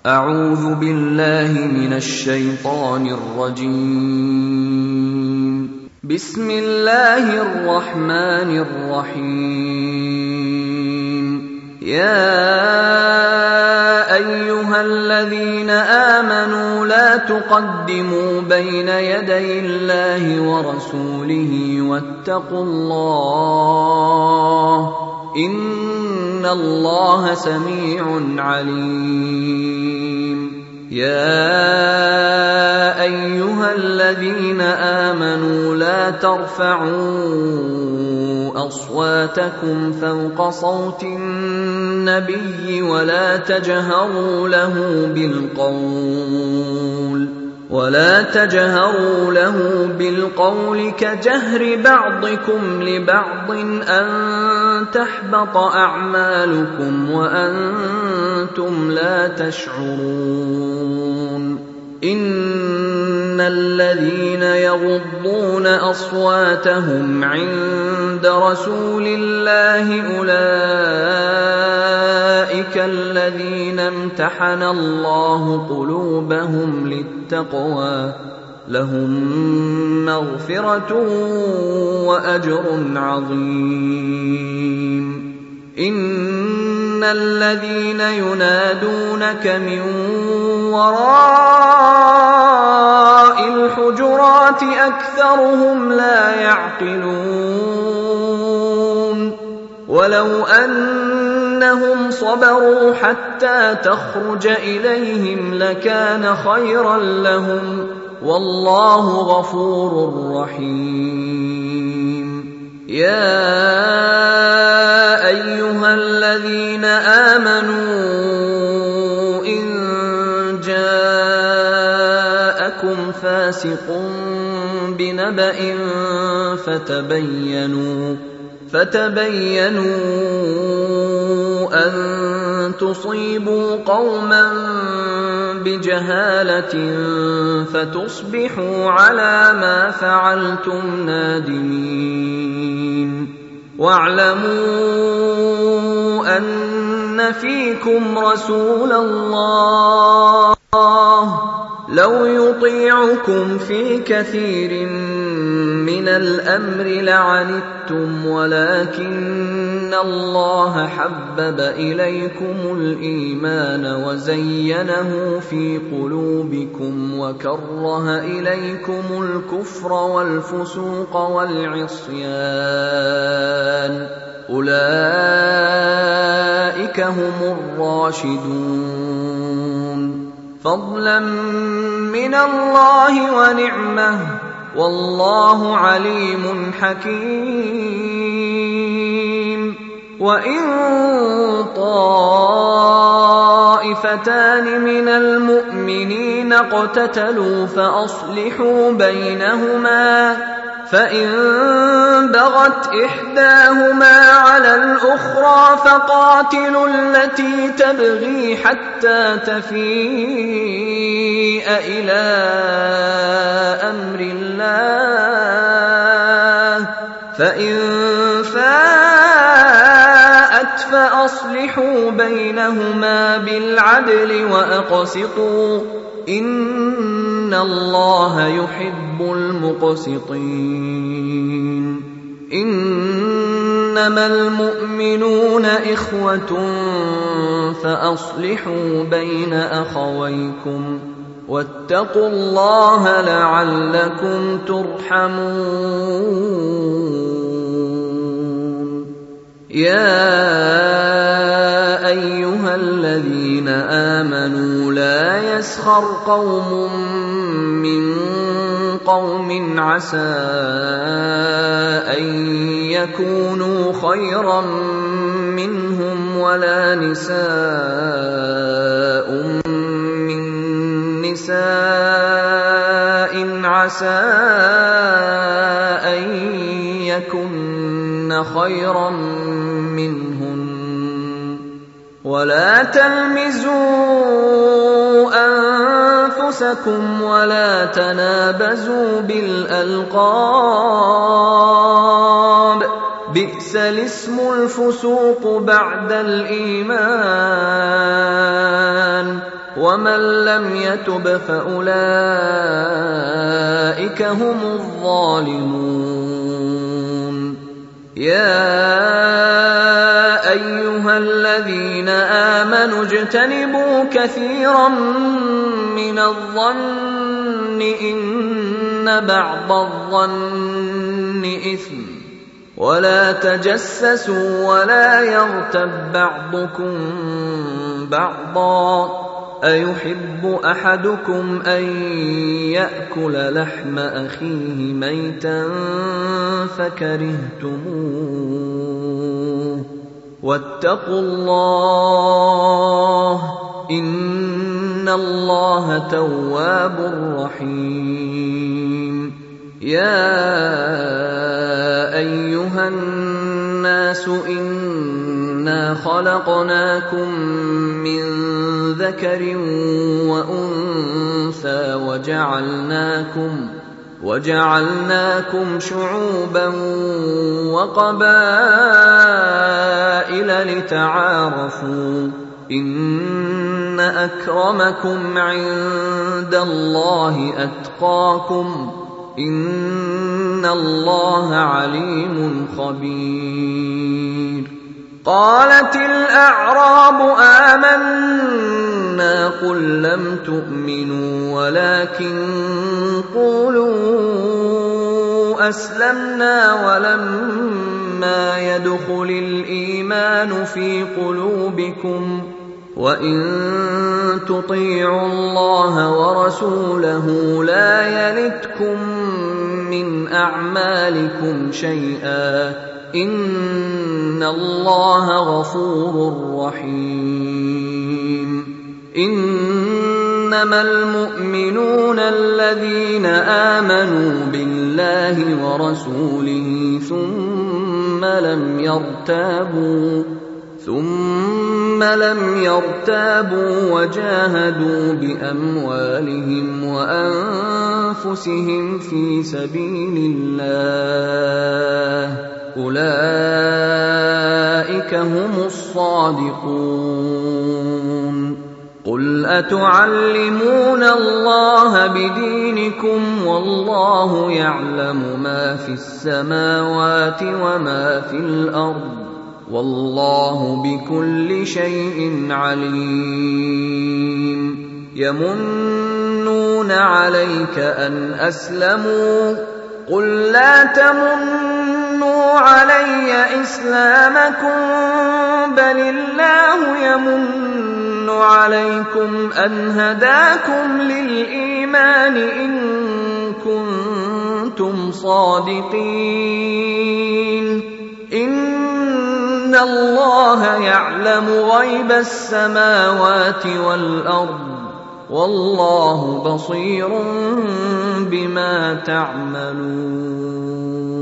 أعوذ بالله من الشيطان الرجيم. بسم الله الرحمن الرحيم. يا أيها الذين آمنوا لا تقدموا بين يدي الله ورسوله واتقوا الله إن الله سميع عليم. يا أيها الذين آمنوا لا ترفعوا أصواتكم فوق صوت النبي ولا تجهروا له بالقول كجهر بعضكم لبعض أن تحبط أعمالكم وأنتم لا تشعرون. إن الذين يغضون أصواتهم عند رسول الله أولئك الذين امتحن الله قلوبهم للتقوى لهم مغفرة وأجر عظيم. إن الذين ينادونك من وراء الحجرات أكثرهم لا يعقلون. ولو أنهم صبروا حتى تخرج إليهم لكان خيرا لهم والله غفور رحيم. يا أيها الذين آمنوا إن جاءكم فاسق بنبأ فتبينوا أن تصيبوا قوما بجهالة فتصبحوا على ما فعلتم نادمين. واعلموا أن فيكم رسول الله لو يطيعكم في كثير من الأمر لعنتم ولكن الله حبب إليكم الإيمان وزينه في قلوبكم وكره إليكم الكفر والفسوق والعصيان أولئك هم الراشدون فضلا من الله ونعمه والله عليم حكيم. وإن طائفتان من المؤمنين اقتتلوا فأصلحوا بينهما فإن بغت إحداهما على الأخرى فقاتلوا التي تبغي حتى تفيء إلى أمر الله فإن فاءت فأصلحوا بينهما بالعدل وأقسطوا إن الله يحب المقسطين. إنما المؤمنون إخوة فأصلحوا بين أخويكم واتقوا الله لعلكم ترحمون. يا أيها الذين آمنوا لا يسخر قوم من قوم عسى أن يكونوا خيرا منهم ولا نساء من نساء عسى أن يكن خيرا منهن ولا تلمزوا أنفسكم ولا تنابزوا بالألقاب بئس الاسم الفسوق بعد الإيمان ومن لم يتب فأولئك هم الظالمون. يا أيها الذين آمنوا اجتنبوا كثيرا من الظن إن بعض الظن إثم، ولا تجسسوا ولا يغتب بعضكم بعضا، أيحب أحدكم أن يأكل لحم أخيه ميتا فكرهتموه، واتقوا الله إن الله تواب رحيم. يا أيها الناس إنا خلقناكم من ذكر وأنثى وجعلناكم شعوبا وقبائل لتعارفوا، إن أكرمكم عند الله أتقاكم، إن الله عليم خبير. قالت الأعراب آمنا، قل لم تؤمنوا ولكن قولوا أسلمنا ولما يدخل الإيمان في قلوبكم، وإن تطيعوا الله ورسوله لا يلتكم من أعمالكم شيئا، إن الله غفور رحيم. إنما المؤمنون الذين آمنوا بالله ورسوله ثم لم يرتابوا وجاهدوا بأموالهم وأنفسهم في سبيل الله، أولئك هم الصادقون. قل أتعلمون الله بدينكم والله يعلم ما في السماوات وما في الأرض، والله بكل شيء عليم. يمنون عليك أن أسلموا، قل لا تمنوا علي إسلامكم، بل الله يمن عليكم أن هداكم للإيمان إن كنتم صادقين. إن الله يعلم غيب السماوات والأرض، والله بصير بما تعملون.